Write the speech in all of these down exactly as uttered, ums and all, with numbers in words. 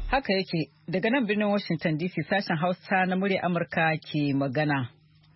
Haka yake, daga nan birnin Washington D C sashen Hausa na murya Amurka ke magana.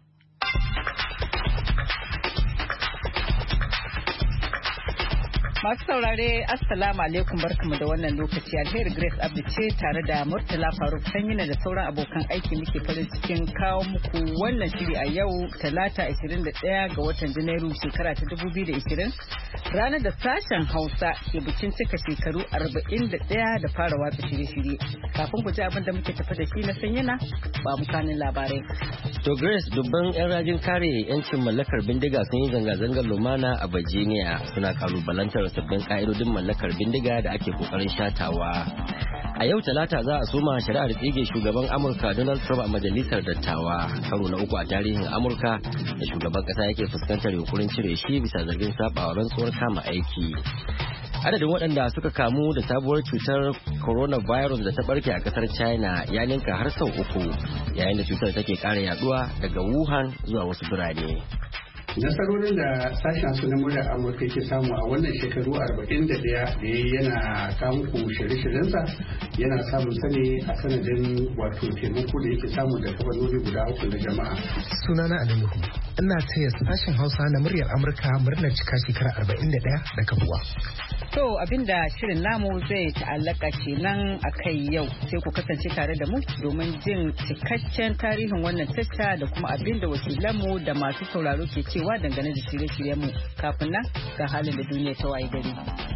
Masu saurare, Assalamu alaikum, barkamu da wannan lokaci. Alheri Grace Abdi ce tare da Murtala Faruk Sanyina da sauran abokan aiki muke farin cikin kawo muku wannan shiri a yau Talata ashirin da ɗaya ga watan Janairu shekara ta dubu biyu da ashirin. Ranar da sashen Hausa ke bikin cika shekaru arba'in da ɗaya da fara watsa shirye-shirye. Kafin ku ji abin da muke tafi da shi na Sanyina, ba mu kanin labarai. To Grace, dubban 'yan rajin kare 'yancin mallakar bindiga sun yi zanga-zangar lumana a Virginia, suna kalubalantar sabbin ka'idodin mallakar bindiga da ake kokarin shatawa. A yau Talata za a soma shari'ar tsige shugaban Amurka Donald Trump a majalisar dattawa, karo na uku a tarihin Amurka da shugaban kasa yake fuskantar yunkurin cire shi bisa zargin sabawa rantsuwar kama aiki. Adadin waɗanda suka kamu da sabuwar cutar coronavirus da ta barke a ƙasar China ya ninka har sau uku, yayin da cutar take ƙara yaduwa daga Wuhan zuwa wasu birane. Nasarorin da sashen su na muryar Amurka ke samu a wannan shekaru arba'in da ɗaya da yana kawo ku shirye-shiryensa yana samun sani a sanadin wato taimako da yake samu da kafanoni guda uku na jama'a. Sunana Alinuhu, ina taya sashen Hausa na muryar Amurka murnar cika shekara arba'in da ɗaya da kafuwa. To abinda shirin namu zai ta'allaka kenan a kai yau, sai ku kasance tare da mu domin jin cikakken tarihin wannan tasha da kuma abinda wakilanmu da masu sauraro ke cewa dangane da shirye-shiryenmu. Kafin nan ga halin da duniya ta waye gari.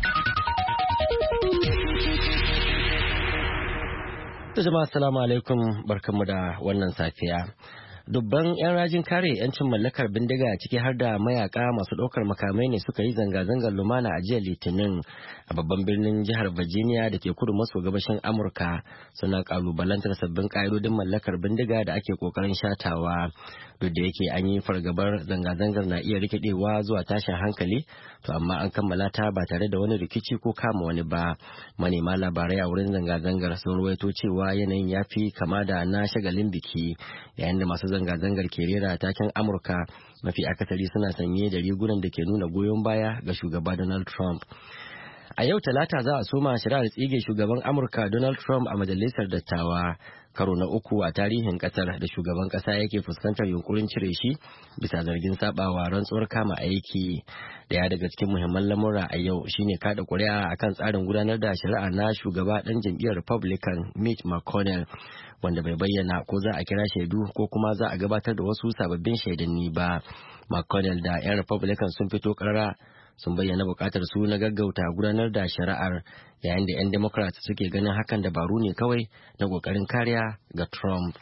Jama'a assalamu alaikum, barkanmu da wannan safiya. Dubban 'yan rajin kare 'yancin mallakar bindiga ciki har da mayaka masu ɗaukar makamai ne suka yi zanga-zangar lumana a jiya Litinin a babban birnin jihar Virginia da ke kudu maso gabashin Amurka, suna kalubalantar sabbin ƙa'idodin mallakar bindiga da ake ƙoƙarin shatawa. Duk da yake an yi fargabar zanga-zangar na iya rikidewa zuwa tashin hankali, to amma an kammala ta ba tare da wani rikici ko kama wani ba. Manema labarai a wurin zanga-zangar sun ruwaito cewa yanayin ya fi kama da na shagalin biki, yayin da masu zanga-zangar ke rera taken Amurka mafi akasari suna sanye da rigunan da ke nuna goyon baya ga shugaba Donald Trump. A yau Talata za a soma shari'ar tsige shugaban Amurka Donald Trump a majalisar dattawa, karo na uku a tarihin kasar da shugaban kasa yake fuskantar yunkurin cire shi bisa zargin sabawa rantsuwar kama aiki. Daya daga cikin muhimman lamura a yau shine kada kuri'a akan tsarin gudanar da shari'a na shugaba dan jam'iyyar Republican Mitch McConnell, wanda bai bayyana ko za a kira shaidu ko kuma za a gabatar da wasu sababbin shaidanni ba. McConnell da 'yan Republican sun fito karara sun bayyana bukatar su na gaggauta gudanar da shari'ar, yayin da 'yan Democrats suke ganin hakan dabaru ne kawai na kokarin kariya ga Trump.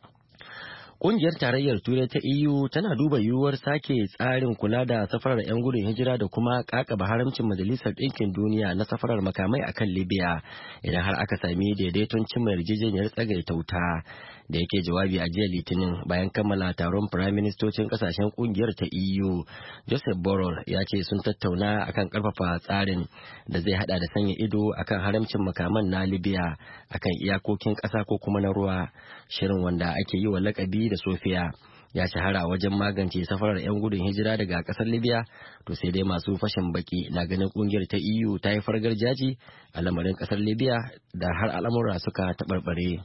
Ƙungiyar Tarayyar Turai ta E U tana duba yiwuwar sake tsarin kula da safarar 'yan gudun hijira da kuma ƙaƙaba haramcin Majalisar Ɗinkin Duniya na safarar makamai a kan Libya idan har aka sami daidaiton cimma yarjejeniyar tsagaita wuta. Da yake jawabi a jiya Litinin bayan kammala taron firaministocin ƙasashen ƙungiyar ta E U, Joseph Borrell ya ce sun tattauna akan ƙarfafa tsarin da zai hada da sanya ido akan haramcin makaman na Libya akan iyakokin ƙasa ko kuma na ruwa. Shirin wanda ake yi wa lakabi da Sofiya ya shahara wajen magance safarar 'yan gudun hijira daga kasar Libya, to sai dai masu fashin baki na ganin kungiyar ta E U ta yi fargar jaji a lamarin kasar Libya da har al'amura suka taɓarɓare.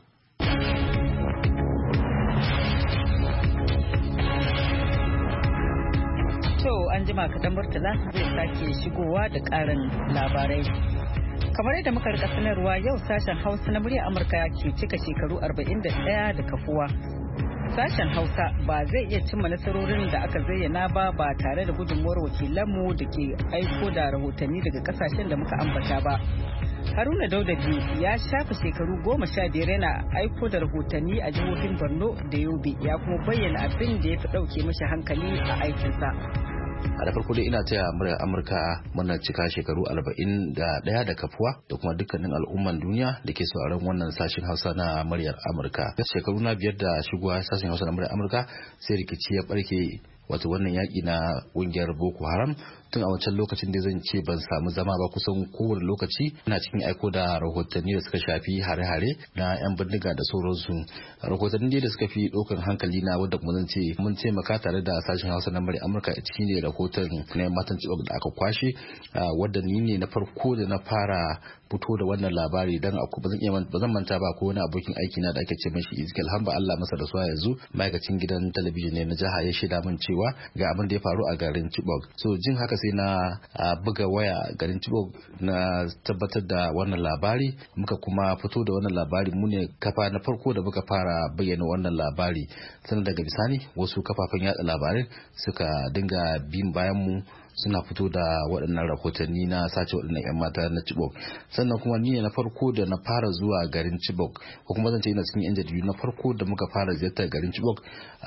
To an jima kaɗan Murtala zai sake shigowa da ƙarin labarai. Kamar yadda muka rika sanarwa yau sashen Hausa na murya Amurka ke cika shekaru arba'in da ɗaya da kafuwa. Sashen Hausa ba zai iya cimma nasarorin da aka zayyana ba ba tare da gudunmuwar wakilanmu da ke aiko da rahotanni daga kasashen da muka ambata ba. Haruna Daudabi ya shafa shekaru goma sha biyar yana aiko da rahotanni a jihohin Borno da Yobe, ya kuma bayyana abin da ya fi ɗauke mashi hankali a aikinsa. a da farko dai ina taya muryar Amurka muna cika shekaru arba'in da ɗaya da kafuwa da kuma dukkanin al'umman duniya da ke sauraron wannan sashen Hausa na muryar Amurka. Shekaru na biyar da shigowa sashen Hausa na muryar Amurka sai rikici ya barke, wato wannan yaƙi na ƙungiyar Boko Haram tun a wancan lokacin da zan ce ban samu zama ba kusan kowane lokaci ina cikin aiko da rahotanni da suka shafi hare-hare na yan bindiga da sauransu. Rahotanni da suka fi ɗaukar hankali na wanda kuma zan ce mun taimaka tare da sashen Hausa na murya Amurka ciki ne rahoton na matan Chibok da aka kwashe wadda ni ne na farko da na fara fito da wannan labari dan ba zan iya ba zan manta ba ko wani abokin aiki na da ake ce mishi Ezekiel Hamba Allah masa da suwa yanzu ma'aikacin gidan talabijin ne na jiha ya shaida min cewa ga abin da ya faru a garin Chibok. So jin haka sai na buga waya garin Chibok na tabbatar da wannan labari muka kuma fito da wannan labari mu ne kafa na farko da muka fara bayyana wannan labari sannan daga bisani wasu kafafen yada labarai suka dinga bin bayan mu suna fito da waɗannan rahotanni na sace waɗannan 'yan mata na Chibok. Sannan kuma ni ne na farko da na fara zuwa garin Chibok ko kuma zan ce ina cikin 'yan jaridu na farko da muka fara ziyartar garin Chibok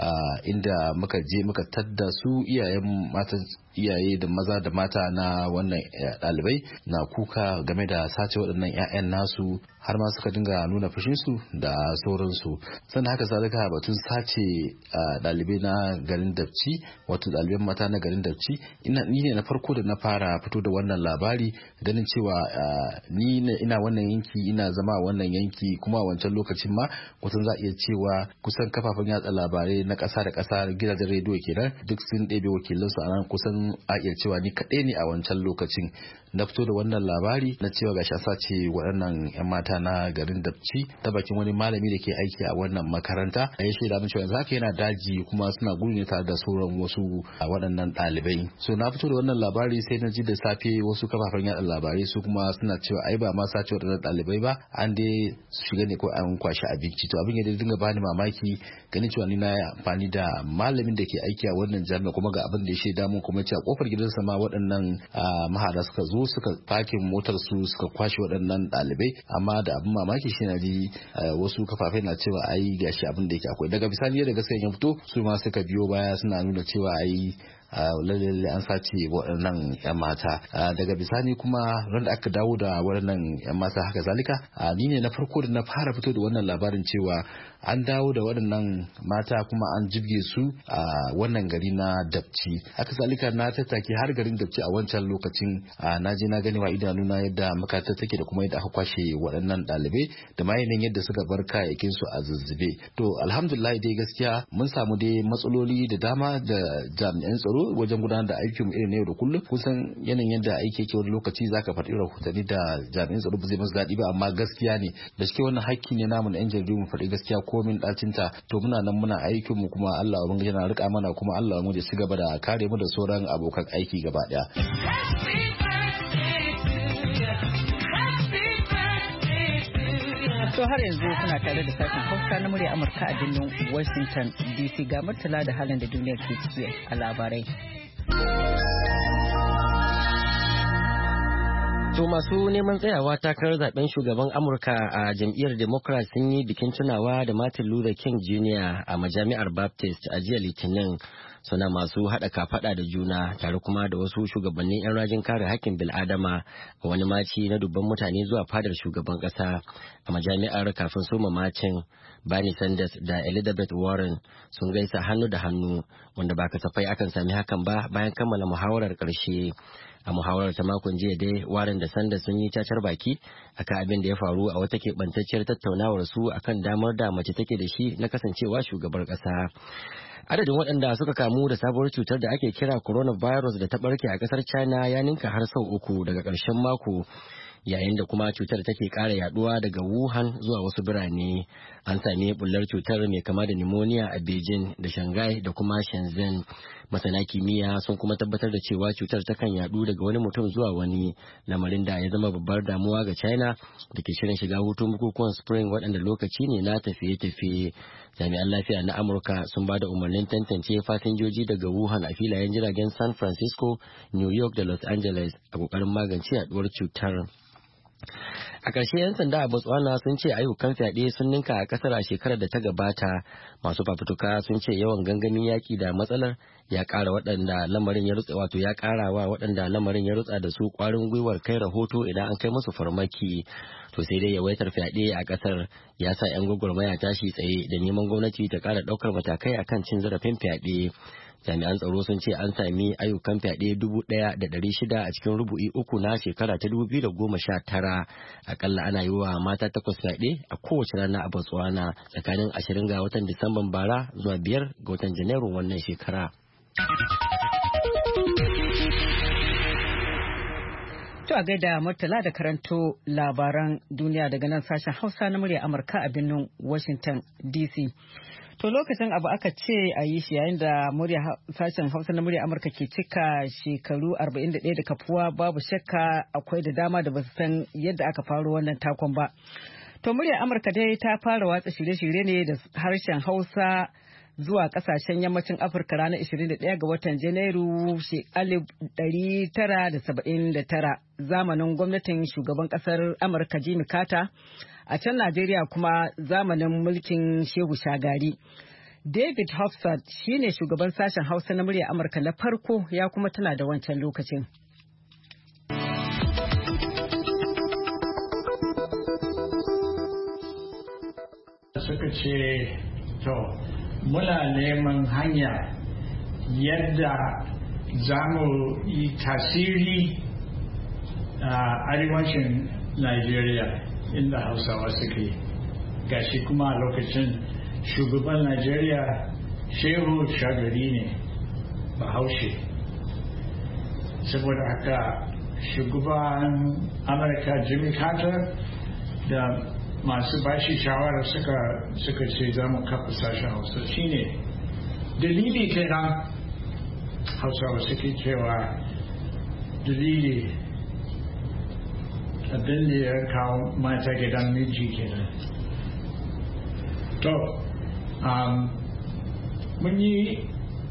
inda muka je muka tadda su iyayen mata iyaye da maza da mata na wannan ɗalibai na kuka game da sace waɗannan 'ya'yan nasu har ma suka dinga nuna fushinsu da sauransu. Sannan haka zalika batun sace ɗalibai na garin Dabci wato ɗaliban mata na garin Dabci ina ni ne na farko da na fara fito da wannan labari ganin cewa ni ne ina wannan yanki ina zama a wannan yanki kuma a wancan lokacin ma kusan za a iya cewa kusan kafafen yatsa labarai na ƙasa da ƙasa gidajen rediyo kenan duk sun ɗebe wakilansu a nan kusan a iya cewa ni kaɗai ne a wancan lokacin na fito da wannan labari na cewa gashi an sace waɗannan 'yan mata na garin Dabci ta bakin wani malami da ke aiki a wannan makaranta ya shaida min cewa yanzu haka yana daji kuma suna gudu ne tare da sauran wasu waɗannan ɗalibai. So na fito da wannan labari sai na ji da safe wasu kafafen yaɗa labarai su kuma suna cewa ai ba ma sace waɗannan ɗalibai ba an dai shiga ne ko an kwashi abinci. To abin ya dinga bani mamaki ganin cewa ni na yi amfani da malamin da ke aiki a wannan jami'a kuma ga abin da ya shaida mun kuma cewa kofar gidansa ma waɗannan mahara suka zo suka fakin motar su suka kwashe waɗannan ɗalibai amma da abin mamaki shi na ji wasu kafafe na cewa ai gashi abin da yake akwai daga bisani da gaskiya ya fito su ma suka biyo baya suna nuna cewa ai lalle an sace waɗannan 'yan mata. Daga bisani kuma ran da aka dawo da waɗannan 'yan mata haka zalika ni ne na farko da na fara fito da wannan labarin cewa an dawo da waɗannan mata kuma an jibge su a wannan gari na Dabci. Haka zalika na tattake har garin Dabci a wancan lokacin na je na gani wa idanuna yadda makarantar take da kuma yadda aka kwashe waɗannan ɗalibai da ma yanayin yadda suka bar kayayyakin su a zuzzube. To alhamdulillah dai gaskiya mun samu dai matsaloli da dama da jami'an tsaro wajen gudanar da aikin mu irin na yau da kullum. Kusan yanayin yadda aiki yake wani lokaci zaka faɗi rahotanni da jami'an tsaro ba zai masu daɗi ba amma gaskiya ne da shi wannan hakki ne namu na yan jaridu mu faɗi gaskiya komin ɗacinta to muna nan muna aikin mu kuma Allah ubangiji yana rika mana kuma Allah mu da ci gaba da kare mu da sauran abokan aiki gaba ɗaya. To har yanzu kuna tare da sashen Hausa na murya Amurka a birnin Washington D C ga Murtala da halin da duniya ke ciki a labarai. To masu neman tsayawa takarar zaben shugaban Amurka a jam'iyyar Democrat sun yi bikin tunawa da Martin Luther King Junior a majami'ar Baptist a jiya Litinin. Suna masu haɗa kafaɗa da juna tare kuma da wasu shugabannin 'yan rajin kare haƙƙin bil'adama a wani maci na dubban mutane zuwa fadar shugaban ƙasa a majami'ar kafin soma macin. Bernie Sanders da Elizabeth Warren sun gaisa hannu da hannu wanda ba kasafai akan sami hakan ba bayan kammala muhawarar ƙarshe. A muhawarar ta makon jiya dai Warren da Sanders sun yi cacar baki akan abin da ya faru a wata keɓantacciyar tattaunawar su akan damar da mace take da shi na kasancewa shugabar ƙasa. Adadin waɗanda suka kamu da sabuwar cutar da ake kira coronavirus da ta ɓarke a ƙasar China ya ninka har sau uku daga ƙarshen mako. Yayin da kuma cutar take ƙara yaduwa daga Wuhan zuwa wasu birane. An sami bullar cutar mai kama da pneumonia a Beijing da Shanghai da kuma Shenzhen. Masana kimiyya sun kuma tabbatar da cewa cutar takan yadu daga wani mutum zuwa wani, lamarin da ya zama babbar damuwa ga China da ke shirin shiga hutun bukukuwan Spring waɗanda lokaci ne na tafiye-tafiye. Jami'an lafiya na Amurka sun ba da umarnin tantance fasinjoji daga Wuhan a filayen jiragen San Francisco, New York da Los Angeles a ƙoƙarin magance yaduwar cutar. A ƙarshe 'yan sanda a Botswana sun ce ayyukan fyaɗe sun ninka a ƙasar a shekarar da ta gabata. Masu fafutuka sun ce yawan gangamin yaƙi da matsalar ya ƙara waɗanda lamarin ya rutsa wato ya ƙara wa waɗanda lamarin ya rutsa da su ƙwarin gwiwar kai rahoto idan an kai musu farmaki. To sai dai yawaitar fyaɗe a ƙasar ya sa 'yan gwagwarmaya tashi tsaye da neman gwamnati ta ƙara ɗaukar matakai akan cin zarafin fyaɗe. Jami'an tsaro sun ce an sami ayyukan fyaɗe dubu ɗaya da ɗari shida a cikin rubu'i uku na shekara ta dubu biyu da goma sha tara. Akalla ana yi wa mata takwas fyaɗe a kowace rana a Botswana tsakanin ashirin ga watan Disamban bara zuwa biyar ga watan Janairun wannan shekara. To a gaida Murtala da karanto labaran duniya daga nan sashen Hausa na murya Amurka a birnin Washington D C. To lokacin abu aka ce a yi shi yayin da sashen Hausa na murya Amurka ke cika shekaru arba'in da ɗaya da kafuwa, babu shakka akwai da dama da ba su san yadda aka faro wannan takon ba. To murya Amurka dai ta fara watsa shirye-shirye ne da harshen Hausa zuwa kasashen yammacin Afirka ranar ishirin da ɗaya ga watan Janairu alif ɗari tara da saba'in da tara zamanin gwamnatin shugaban kasar Amurka Jimmy Carter, a can Najeriya kuma zamanin mulkin Shehu Shagari. David Hofstad shine shugaban sashen Hausa na murya Amurka na farko, ya kuma tana da wancan lokacin. Suka ce to muna neman hanya yadda za mu yi tasiri a arewacin Najeriya inda Hausawa suke. Gashi kuma a lokacin shugaban Najeriya Shehu Shagari ne Bahaushe. Saboda haka shugaban Amurka Jimmy Carter da masu bashi shawara suka suka ce za mu kafa sashen Hausa. Shine dalili kenan Hausawa suke cewa dalili abin da ya kawo mata gidan miji kenan. To um, mun yi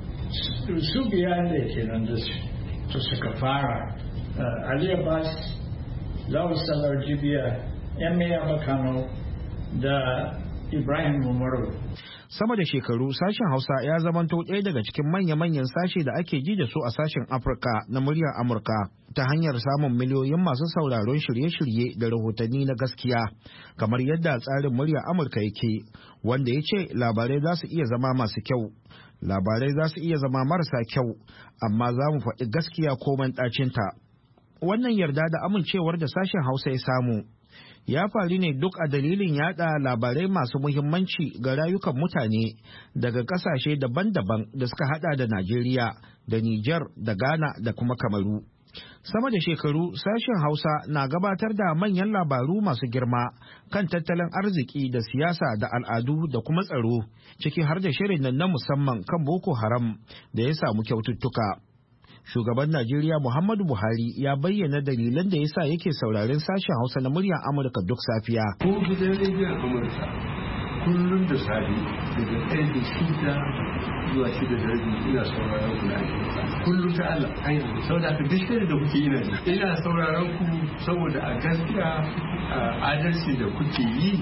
su biyar da kenan da su suka fara uh, Ali Abbas, Lawal Salar Jibiya, Yamiya Makano da Ibrahim Umaru. Sama da shekaru sashen Hausa ya zamanto ɗaya daga cikin manya-manyan sashe da ake ji da su a sashen Afirka na muryar Amurka ta hanyar samun miliyoyin masu sauraron shirye-shirye da rahotanni na gaskiya, kamar yadda tsarin muryar Amurka yake, wanda ya ce labarai za su iya zama masu kyau, labarai za su iya zama marasa kyau, amma za mu faɗi gaskiya ko man ɗacinta. Wannan yarda da amincewar da sashen Hausa ya samu ya faru ne duk a dalilin yada labarai masu muhimmanci ga rayukan mutane daga kasashe daban-daban da suka hada da Najeriya da Nijar da Ghana da kuma Kamaru. Sama da shekaru sashen Hausa na gabatar da manyan labaru masu girma kan tattalin arziki da siyasa da al'adu da kuma tsaro, ciki har da shirin nan na musamman kan Boko Haram da ya samu kyaututtuka. Shugaban Najeriya Muhammadu Buhari ya bayyana dalilan da yasa yake sauraren sashen Hausa na muryar Amurka duk safiya. Ko gidan rediyon Amurka kullum da safe daga ɗaya da shida zuwa shida da rabi ina sauraron ku na kullum ta Allah. Saboda haka duk shirin da kuke yi na ina sauraron ku saboda a gaskiya adalci da kuke yi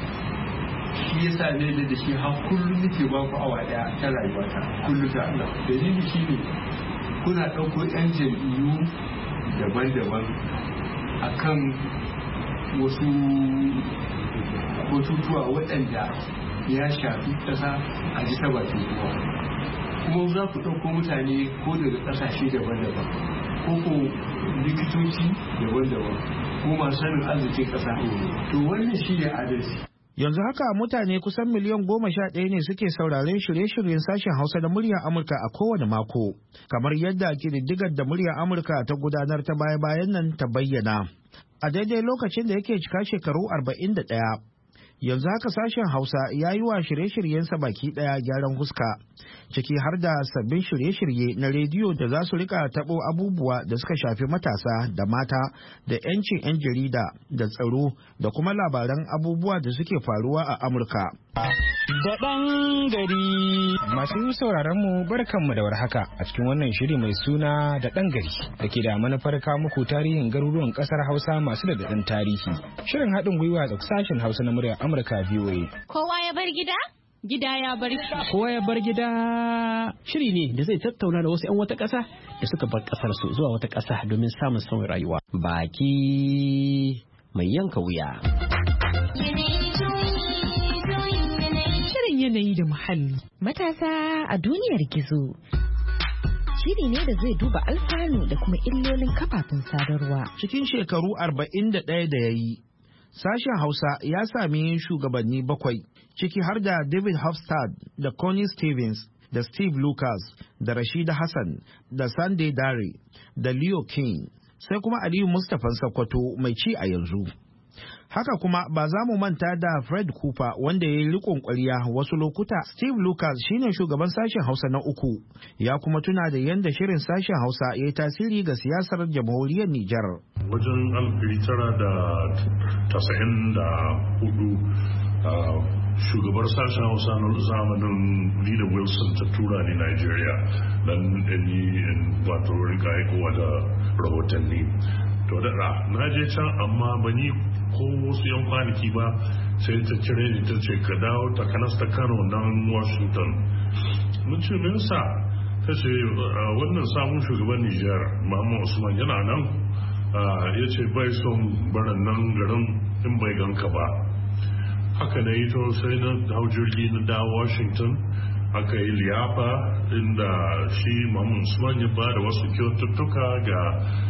shi yasa ne da shi har kullum nake ba ku awa ɗaya ta rayuwata kullum ta Allah. Dalili shi ne kuna ɗauko 'yan jam'iyyu daban-daban a kan wasu batutuwa waɗanda ya shafi ƙasa a ji ta bakin kowa, kuma za ku ɗauko mutane ko daga ƙasashe daban-daban ko ko likitoci daban-daban ko masu sanin arzikin ƙasa. To wannan shi ne adalci. Yanzu haka mutane kusan miliyan goma sha ɗaya ne suke sauraren shirye-shiryen sashen Hausa da muryar Amurka a kowane mako, kamar yadda ƙididdigar da muryar Amurka ta gudanar ta baya-bayan nan ta bayyana. A daidai lokacin da yake cika shekaru arba'in da ɗaya, yanzu haka sashen Hausa ya yi wa shirye-shiryensa baki ɗaya gyaran huska, ciki har da sabbin shirye-shirye na rediyo da za su rika taɓo abubuwa da suka shafi matasa da mata da 'yancin 'yan jarida da tsaro da kuma labaran abubuwa da suke faruwa a Amurka. Da ɗan gari. Masu sauraron mu barkanmu da warhaka a cikin wannan shiri mai suna da ɗan gari da ke da manufar kawo muku tarihin garuruwan ƙasar Hausa masu da daɗin tarihi. Shirin haɗin gwiwa da sashen Hausa na muryar Amurka V O A. Kowa ya bar gida? Gida ya bar gida. Kowa ya bar gida shiri ne da zai tattauna da wasu 'yan wata ƙasa da suka bar ƙasar su zuwa wata ƙasa domin samun sauyin rayuwa. Baki mai yanka wuya. Shirin yanayi da muhalli. Matasa a duniyar gizo. shiri ne da zai duba alfanu da kuma illolin kafafen sadarwa. Cikin shekaru arba'in da ɗaya da ya yi, sashen Hausa ya sami shugabanni bakwai, ciki har da David Hofstad da Connie Stevens da Steve Lucas da Rashida Hassan da Sunday Dare da Leo King, sai kuma Aliyu Mustapha Sokoto mai ci a yanzu. Haka kuma ba za mu manta da Fred Cooper wanda ya yi riƙon ƙwarya wasu lokuta. Steve Lucas shine shugaban sashen Hausa na uku, ya kuma tuna da yadda shirin sashen Hausa ya yi tasiri ga siyasar jamhuriyar Nijar. Wajen alfiri tara da tasa'in da hudu shugabar sashen Hausa na zamanin Lida Wilson ta tura ni Nigeria don yi wato rika aikowa da rahotanni. To daɗa na je can amma ban yi ko wasu yan kwanaki ba sai ta cire ni ta ce ka dawo ta kanas ta Kano nan Washington. Mun ce me yasa? Ta ce wannan samun shugaban Nijar Muhammad Usman yana nan, ya ce bai son barin nan garin in bai ganka ba. Haka na yi to sai na hau jirgi na dawo Washington, aka yi liyafa inda shi Muhammad Usman ya ba da wasu kyaututtuka ga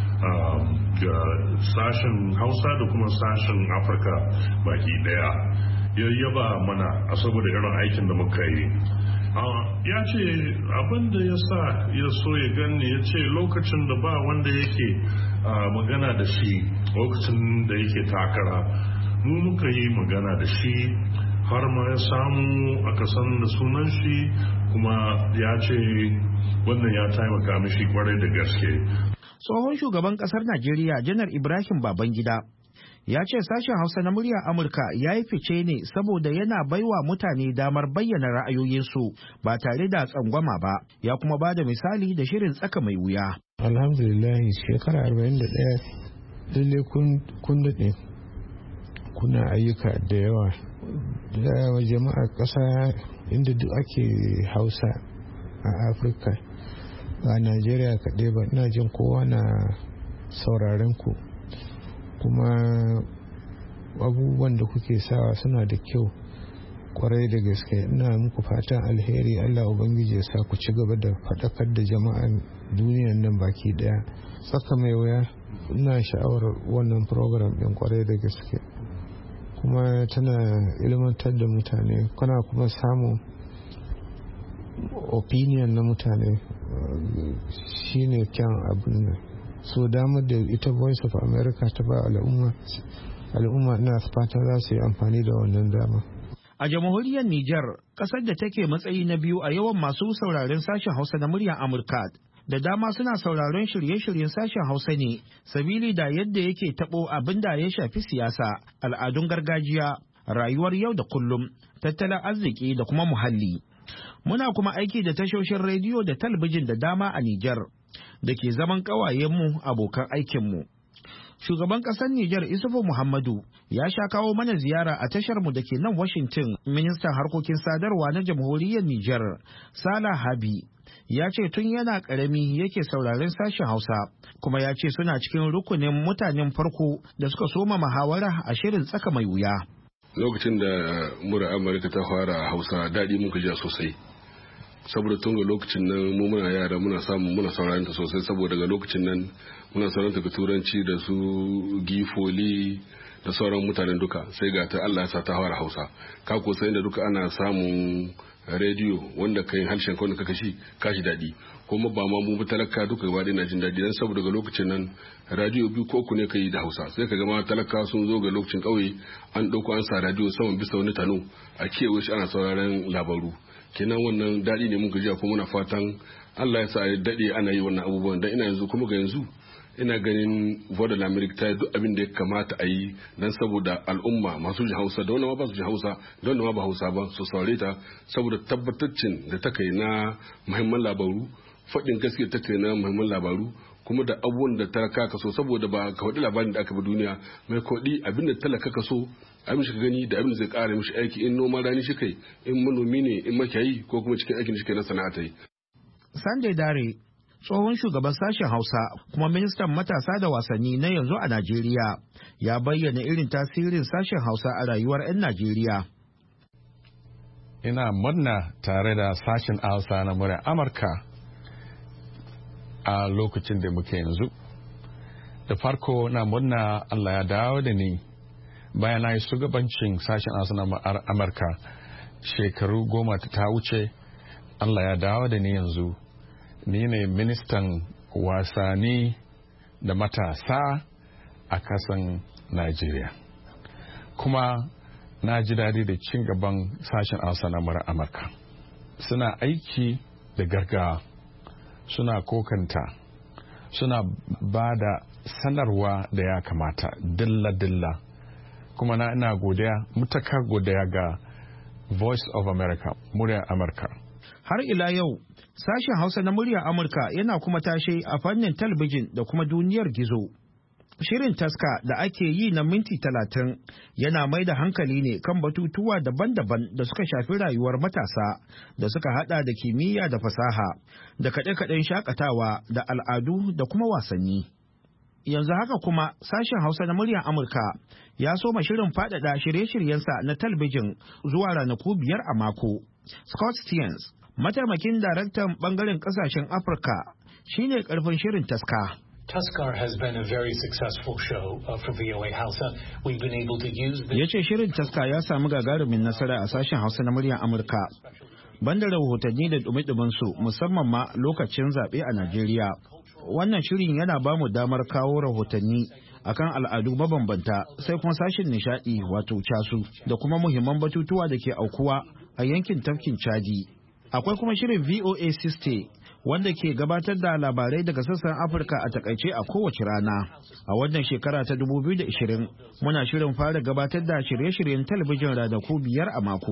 ga sashen Hausa da kuma sashen Afirka baki daya. Ya yaba mana a saboda irin aikin da muka yi. Ya ce abinda ya sa ya so ya gani, ya ce lokacin da ba wanda yake magana da shi lokacin da yake takara, mu muka yi magana da shi har ma ya samu aka san da sunan shi, kuma ya ce wannan ya taimaka mishi kwarai da gaske. Tsohon shugaban kasar Najeriya Janar Ibrahim Babangida ya ce sashen Hausa na muryar Amurka ya yi fice ne saboda yana baiwa mutane damar bayyana ra'ayoyinsu ba tare da tsangwama ba, ya kuma ba da misali da shirin tsaka mai wuya. Alhamdulillah, shekara arba'in da ɗaya lalle kun daɗe kuna ayyuka da yawa da jama'a ƙasa inda duk ake Hausa a Afirka, ba Najeriya kaɗai ba. Ina jin kowa na sauraren ku, kuma abubuwan da kuke sawa suna da kyau kwarai da gaske. Ina muku fatan alheri, Allah Ubangiji ya sa ku ci gaba da faɗakar da jama'an duniyan nan baki ɗaya. Tsaka mai wuya, ina sha'awar wannan program ɗin kwarai da gaske, kuma tana ilmantar da mutane, kana kuma samun opinion na mutane, shine kyan abin nan. So damar da ita Voice of America ta ba al'umma al'umma ina fata za su yi amfani da wannan dama. A jamhuriyar Nijar, kasar da take matsayi na biyu a yawan masu sauraron sashen Hausa na muryar Amurka, da dama suna sauraron shirye-shiryen sashen Hausa ne sabili da yadda yake tabo abin da ya shafi siyasa, al'adun gargajiya, rayuwar yau da kullum, tattalin arziki da kuma muhalli. Muna kuma aiki da tashoshin rediyo da talabijin da dama a Nijar da ke zaman ƙawayenmu abokan aikinmu. Shugaban ƙasar Nijar Isufu Muhammadu ya sha kawo mana ziyara a tasharmu da ke nan Washington. Ministan harkokin sadarwa na jamhuriyar Nijar, Salah Habi, ya ce tun yana ƙarami yake sauraren sashen Hausa, kuma ya ce suna cikin rukunin mutanen farko da suka soma muhawara a shirin tsaka mai wuya. Lokacin da mura Amurka ta fara Hausa daɗi muka ji sosai, saboda tun ga lokacin nan mu muna yara muna samu muna sauraron ta sosai, saboda ga lokacin nan muna sauraron ta ga turanci da su gifoli da sauran mutanen duka, sai ga ta Allah ya sa ta fara Hausa. Ka ko sai da duka ana samun rediyo wanda kai harshen kawai kaka shi kashi daɗi, kuma ba ma mu talaka duka gaba na jin daɗi, dan saboda ga lokacin nan radiyo biyu ko uku ne kai da Hausa, sai ka ga ma talaka sun zo ga lokacin ƙauye an ɗauko an sa radiyo saman bisa wani tano a kewaye shi ana sauraron labaru. Kenan wannan daɗi ne muka ji, kuma muna fatan Allah ya sa ya daɗe ana yi wannan abubuwan, dan ina yanzu kuma ga yanzu ina ganin Voix de l'Amérique ta yi duk abin da ya kamata a yi dan saboda al'umma masu jin Hausa da wanda ma ba su jin Hausa da wanda ma ba Hausa ba su saurare ta, saboda tabbataccin da ta kai na muhimman labaru, faɗin gaskiya ta kai na muhimman labaru, kuma da abubuwan da talaka ka so, saboda ba ka faɗi labarin da aka bi duniya mai kwaɗi abin da talaka ka so abin shi ka gani da abin da zai ƙara mishi aiki, in noma rani shi kai, in manomi ne, in makiyayi, ko kuma cikin aikin shi kai na sana'a ta yi. Sunday Dare, tsohon shugaban sashen Hausa kuma ministan matasa da wasanni na yanzu a Najeriya, ya bayyana irin tasirin sashen Hausa a rayuwar 'yan Najeriya. Ina murna tare da sashen Hausa na muryar Amurka a lokacin da muke yanzu. Da farko na murna Allah ya dawo da ni bayan na yi shugabancin sashen Hausa na Amurka shekaru goma ta wuce. Allah ya dawo da ni yanzu. Ni ne ministan wasanni da matasa a kasan Najeriya. Kuma na ji daɗi da cin gaban sashen Hausa na Amurka. Suna aiki da gargawa, suna kokanta, suna ba da sanarwa da ya kamata dilla-dilla. Kuma na ina godiya, mutakar godiya ga Voice of America, muryar Amurka. Har ila yau, sashen Hausa na muryar Amurka yana kuma tashe a fannin talabijin da kuma duniyar gizo. Shirin taska da ake yi na minti talatin yana mai da hankali ne kan batutuwa daban-daban da suka shafi rayuwar matasa da suka hada da kimiyya da fasaha, da kaɗe-kaɗen shakatawa da al'adu da kuma wasanni. Yanzu haka kuma sashen Hausa na muryar Amurka ya soma shirin faɗaɗa shirye-shiryensa na talabijin zuwa ranaku biyar a mako. Scott Stearns, mataimakin daraktan ɓangaren ƙasashen Afirka, shine ƙarfin shirin taska. Tuskar has been a very successful show uh, for V O A Hausa. We've been able to use the... Ya ce shirin taska ya samu gagarumin nasara a sashen Hausa na muryar Amurka. Banda rahotanni da dumi su musamman ma lokacin zaɓe a Najeriya. Wannan shirin yana ba mu damar kawo rahotanni akan al'adu mabambanta sai kuma sashen nishadi wato casu da kuma muhimman batutuwa da ke aukuwa a yankin tafkin Chadi. Akwai kuma shirin V O A sixty wanda ke gabatar da labarai daga sassan Afirka a takaice a kowace rana. A wannan shekara ta dubu biyu da ashirin muna shirin fara gabatar da shirye-shiryen talabijin ranaku biyar a mako.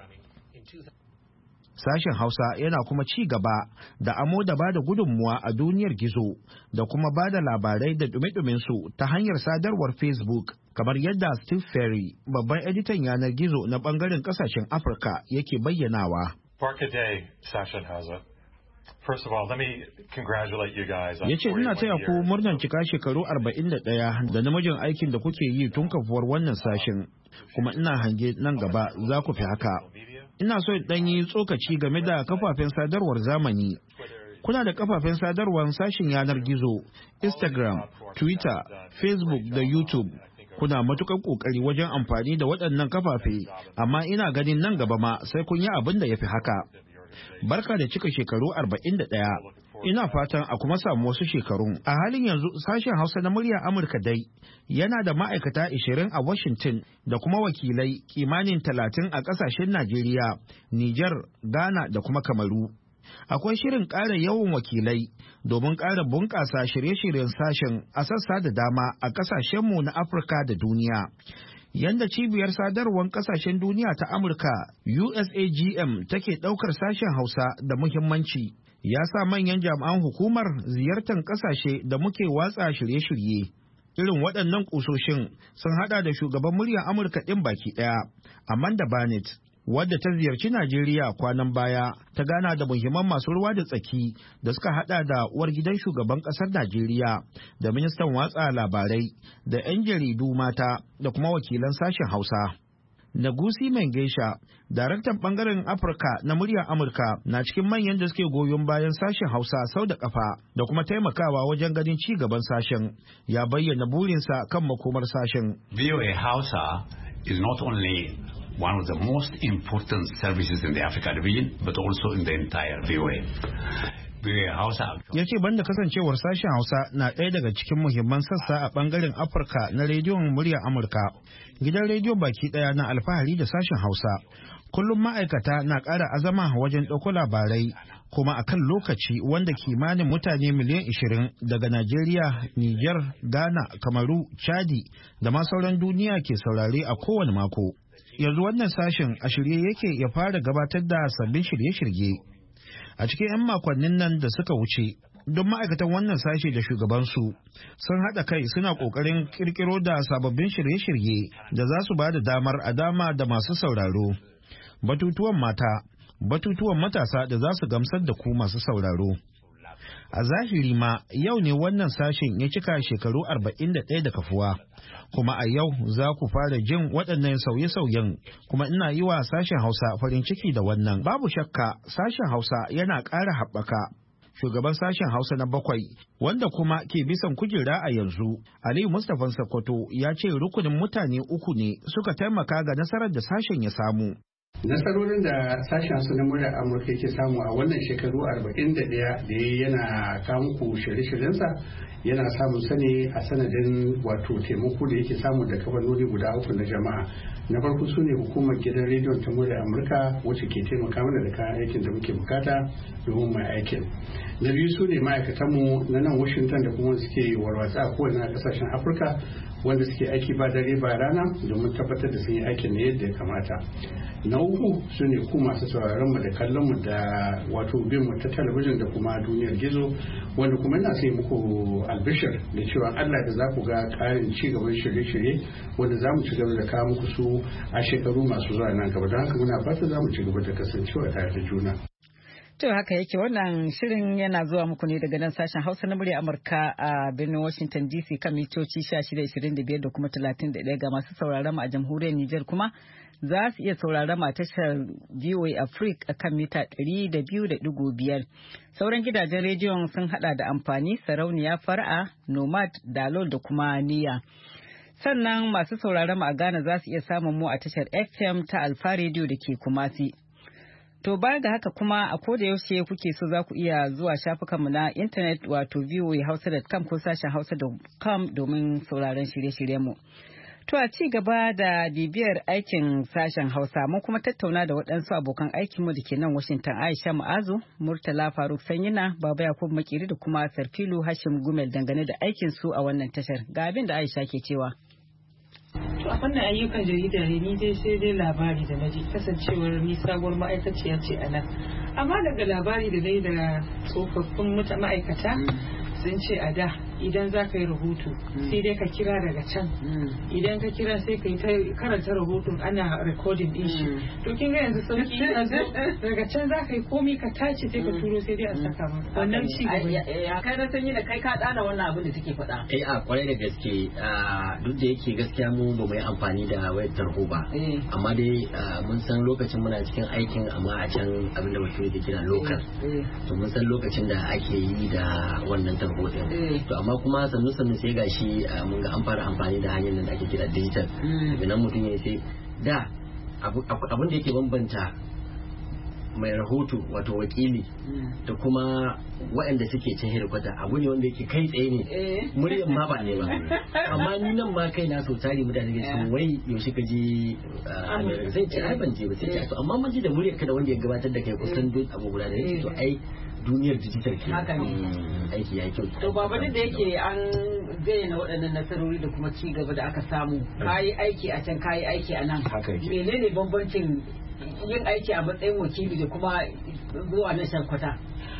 Sashen Hausa yana kuma ci gaba da amo da bada gudunmuwa a duniyar gizo da kuma bada labarai da dumi su ta hanyar sadarwar Facebook, kamar yadda Steve Ferry, babban editan yanar gizo na bangaren kasashen Afirka, yake bayyanawa. Barkaday, Sashen Hausa. First of all, let me congratulate you guys. Ya ce ina taya ku murnar cika shekaru arba'in da ɗaya da namijin aikin da kuke yi tun kafuwar wannan sashen, kuma ina hange nan gaba za ku fi haka. Ina so dan yi tsokaci game da kafafen sadarwar zamani. Kuna da kafafen sadarwar sashen yanar gizo, Instagram, Twitter, Facebook da YouTube. Kuna matukar kokari wajen amfani da waɗannan kafafe, amma ina ganin nan gaba ma sai kun yi abin da ya fi haka. Barka da cika shekaru arba'in da ɗaya. Ina fatan a kuma samu wasu shekarun. A halin yanzu sashen Hausa na muryar Amurka dai yana da ma'aikata ashirin a Washington da kuma wakilai kimanin talatin a ƙasashen Najeriya, Nijar, Ghana da kuma Kamaru. Akwai shirin ƙara yawan wakilai domin ƙara bunƙasa shirye-shiryen sashen a sassa da dama a ƙasashenmu na Afirka da duniya. Yanda cibiyar sadarwar ƙasashen duniya ta Amurka U S A G M take ɗaukar sashen Hausa da muhimmanci, ya sa manyan jami'an hukumar ziyartar ƙasashe da muke watsa shirye-shirye. Irin waɗannan ƙusoshin sun haɗa da shugaban muryar Amurka ɗin baki ɗaya, Amanda Barnett, wadda ta ziyarci Najeriya kwanan baya, ta gana da muhimman masu ruwa da tsaki da suka hada da uwar gidan shugaban kasar Najeriya da ministan watsa labarai da 'yan jaridu mata da kuma wakilan sashen Hausa. Nagusi Mengesha, daraktan bangaren Afirka na muryar Amurka, na cikin manyan da suke goyon bayan sashen Hausa sau da kafa da kuma taimakawa wajen ganin ci gaban sashen. Ya bayyana burinsa kan makomar sashen. V O A Hausa is not only one of the most important services in the Africa region, but also in the entire V O A. V O A Hausa. Ya ce banda kasancewar sashen Hausa na ɗaya daga cikin muhimman sassa a ɓangaren Afirka na rediyon muryar Amurka. Gidan rediyo baki ɗaya na alfahari da sashen Hausa. Kullum ma'aikata na ƙara azama wajen ɗauko labarai kuma a kan lokaci, wanda kimanin mutane miliyan ashirin daga Najeriya, Nijar, Ghana, Kamaru, Chadi da ma sauran duniya ke saurare a kowane mako. Yanzu wannan sashen a shirye yake ya fara gabatar da sabbin shirye-shirye. A cikin 'yan makonnin nan da suka wuce, don ma'aikatan wannan sashe da shugabansu sun haɗa kai suna ƙoƙarin ƙirƙiro da sababbin shirye-shirye da za su ba da damar a dama da masu sauraro. Batutuwan mata, batutuwan matasa da za su gamsar da ku masu sauraro. A zahiri ma yau ne wannan sashen ya cika shekaru arba'in da ɗaya da kafuwa, kuma a yau za ku fara jin waɗannan sauye-sauyen, kuma ina yi wa sashen Hausa farin ciki da wannan. Babu shakka sashen Hausa yana ƙara haɓaka. shugaban sashen Hausa na bakwai, wanda kuma ke bisan kujera a yanzu. Aliyu Mustapha Sokoto ya ce rukunin mutane uku ne suka taimaka ga nasarar da sashen ya samu. Nasarorin da sashen su na muryar Amurka ke samu a wannan shekaru arba'in da ɗaya da yana kawo shirye-shiryensa yana samun sani a sanadin wato taimako da yake samu da kafanoni guda uku na jama'a. Na farko su ne hukumar gidan rediyon ta muryar Amurka wacce ke taimaka mana da kayan aikin da muke bukata domin mai aikin. Na biyu su ne ma'aikatanmu na nan Washington da kuma suke warwatsa a kowane kasashen Afirka wanda suke aiki ba dare ba rana domin tabbatar da sun yi aikin da yadda ya kamata. Na uku su ne ku masu sauraron mu da kallon mu da wato bin mu ta talabijin da kuma duniyar gizo, wanda kuma ina sai muku albishir da cewa Allah da za ku ga ƙarin ci gaban shirye-shirye wanda za mu ci gaba da kawo muku su a shekaru masu zuwa nan gaba, don haka muna fata za mu ci gaba da kasancewa tare da juna. To haka yake, wannan shirin yana zuwa muku ne daga nan sashen Hausa na murya Amurka a birnin Washington D C kan mitoci shida ishirin da biyar da kuma talatin da ɗaya. Ga masu sauraron mu a jamhuriyar Nijar kuma za su iya sauraron mu a tashar V O A Africa kan mita ɗari da biyu da ɗigo biyar. Sauran gidajen rediyon sun hada da amfani, sarauniya, fara'a, nomad, dalol da kuma niyya. Sannan masu sauraron mu a Ghana za su iya samun mu a tashar F M ta Alfa Radio da ke Kumasi. To baya ga haka kuma a koda yaushe kuke so za ku iya zuwa shafukanmu na intanet wato v o a hausa dot com ko sashen hausa dot com domin sauraron shirye-shiryenmu. To a ci gaba da bibiyar aikin sashen Hausa mun kuma tattauna da waɗansu abokan aikinmu da ke nan Washington, Aisha Mu'azu, Murtala Faruk Sanyina, Baba Yakubu Makiri da kuma Sarfilu Hashim Gumel dangane da aikin su a wannan tashar. Ga abin da Aisha ke cewa. To a fannin ayyukan jarida ne ni dai sai dai labari da naji kasancewar ni sabuwar ma'aikaciya ce a nan. Amma daga labari da dai da tsofaffin ma'aikata sun ce a da idan za ka yi rahoto sai dai ka kira daga can, idan ka kira sai ka yi karanta rahoton ana recording din shi. To kin ga yanzu sauki yanzu daga can za ka yi komi ka tace sai ka turo sai dai a saka maka. Wannan ci gaba ya kai na sanyi da kai ka dana wannan abin da take faɗa. Eh a kwarai da gaske duk da yake gaskiya mu ba mu yi amfani da wayar tarho ba, amma dai mun san lokacin muna cikin aikin amma a can abin da bature ke kira local, to mun san lokacin da ake yi da wannan tarho din. To amma kuma sannu sannu sai gashi mun ga an fara amfani da hanyar da ake kira digital. Idan mutum ya sai da abin da yake bambanta mai rahoto wato wakili da kuma waɗanda suke cin hedikwata abu ne wanda yake kai tsaye ne, muryar ma ba ne ba. Amma ni nan ma kai na so tari mutane ke sun wai yaushe ka je sai ce ai ban je ba, sai ce amma mun ji da muryar ka da wanda ya gabatar da kai kusan duk abu guda da yake to ai duniyar digital ke haka ne aiki ya kyau. To baba da yake an zayyana waɗannan nasarori da kuma ci gaba da aka samu, kayi aiki a can kayi aiki a nan, menene bambancin yin aiki a matsayin wakili da kuma zuwa na shankwata?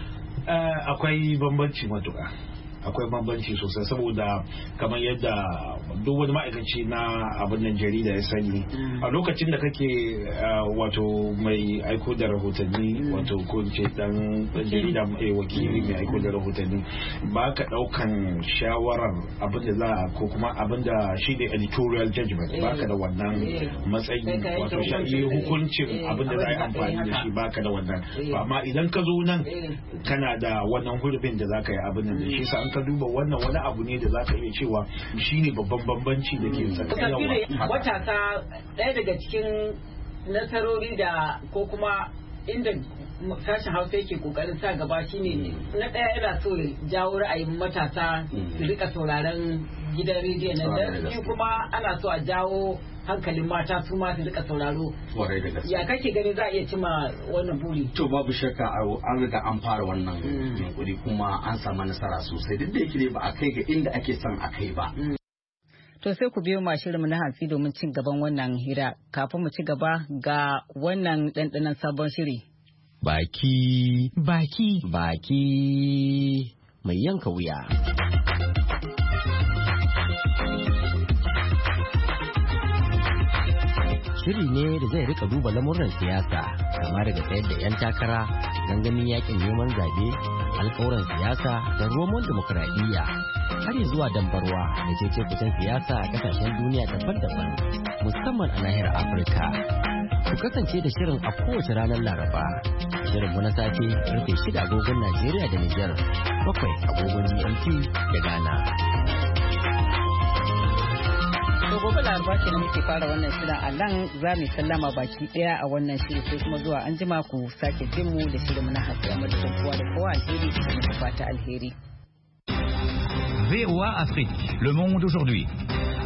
Akwai bambanci matuƙa, akwai bambanci sosai saboda kamar yadda duk wani ma'aikaci na abin nan jarida ya sani a lokacin da kake wato mai aiko da rahotanni wato ko ce dan jarida mai wakili mai aiko da rahotanni ba ka daukan shawarar abin da za ko kuma abin da shi ne editorial judgment ba ka da wannan matsayi wato shi hukuncin abin da za a yi amfani da shi ba ka da wannan, amma idan ka zo nan kana da wannan hurbin da za ka yi abin nan da shi sa an ka duba wannan wani abu ne da za ka iya cewa shine babban bambanci da ke tsakanin matasa. Ɗaya daga cikin nasarori da ko kuma inda sashen Hausa yake kokarin sa gaba shine na ɗaya yana so jawo ra'ayin matasa su rika sauraron gidan rediyo na biyu kuma ana so a jawo hankalin mata su ma su rika sauraro. Ya kake gani za a iya cima wannan buri? To babu shakka an riga an fara wannan yunkuri kuma an samu nasara sosai duk da yake ba a kai ga inda ake son a kai ba. To sai ku biyo ma shirinmu na hantsi domin cin gaban wannan hira. Kafin mu ci gaba ga wannan ɗanɗanon sabon shiri. Baki. Baki. Baki mai yanka wuya. Shiri ne da zai rika duba lamuran siyasa kama daga tsayar da 'yan takara, gangamin yakin neman zabe, alkawuran siyasa da romon demokuraɗiyya har zuwa dambarwa da cece kucin siyasa a kasashen duniya daban-daban musamman a nahiyar Afirka. Ku kasance da shirin a kowace ranar Laraba. Shirin mu na safe rufe shida agogon Najeriya da Nijar, bakwai agogon G M T da Ghana. To gobe Laraba ke da muke fara wannan shirin a nan za mu sallama baki daya a wannan shirin sai kuma zuwa an jima ku sake jin mu da shirin mu na hatsi a madadin kowa da kowa alheri da kuma fata alheri. V O A Afrique, le monde aujourd'hui.